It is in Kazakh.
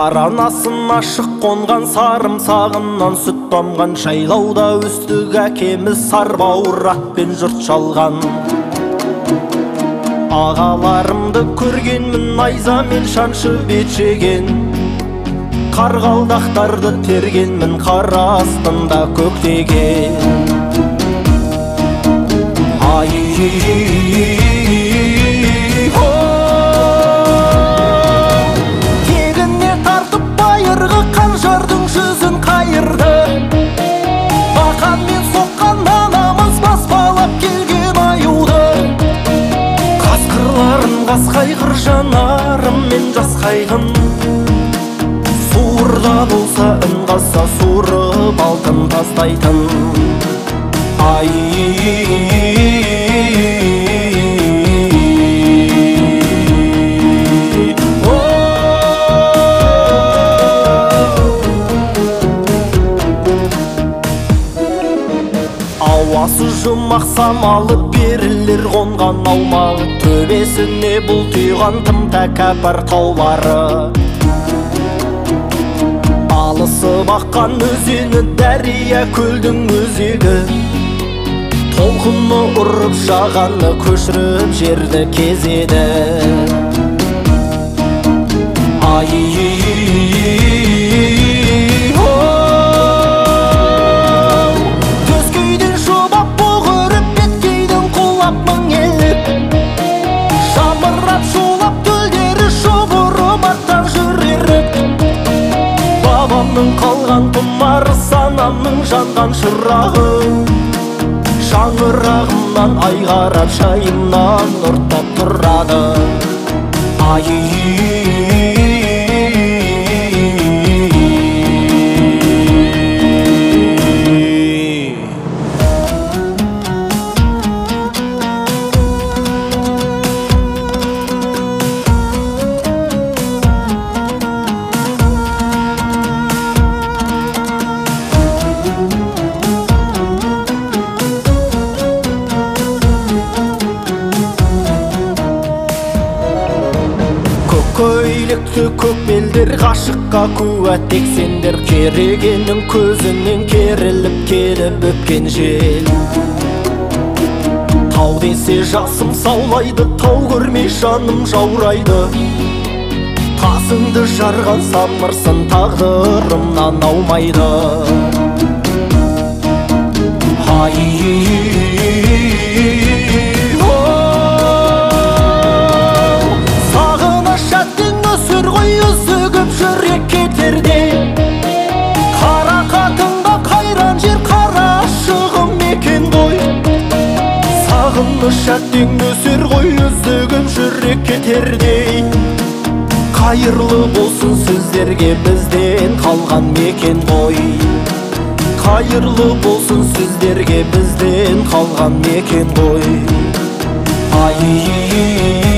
анасын ашық қонған сарымсағынан сүт тамған жайлауда өстік әкеміз сарбауыр атпен жұрт шалған. Ағаларымды көргенмін найза мен шаншы бетшеген, қарғалдақтарды тергенмін қар астында көктеген. Тегіне тартып байырғы қанжардың жүзін қайырды. Бақанмен соққан анамыз баспалап келген аюды. Қасқырларын қасқайғыр жанарыммен жасқайғын. Суырда болса үн қасса суырып алтын тастайтын. Ауасы жұмақ самалы перілер қонған аумағы, төбесіне бұлтиған тым тәкаппар таулары. Алысып аққан өзені дәрия көлдің өзегі, толқыны ұрып жағаны көшіріп жерді кезеді. Төскейден шубап бұғырып беткейден құлап мың елік, жамырап шулап төлдері шұбырып аттан жүрерік. Бабамның қалған тұмары санамның жанған шырағы, шаңырағымнан ай қарап шайымнан ұрттап тұрады. Көйлекті көк белдер ғашыққа куә тек сендер, керегенің көзінен керіліп келіп өпкен жел. Тау десе жасым саулайды, тау көрмей жаным жаурайды. Тасыңды жарған самырсын тағдырымнан аумайды. Жүрек кетерде қара қатынға қайран жер қара шығым мекен ғой. Сағыныш әттең өсер ғой өзігім жүрек кетердей. Қайырлы болсын сіздерге бізден қалған мекен ғой. Қайырлы болсын сіздерге бізден қалған мекен ғой.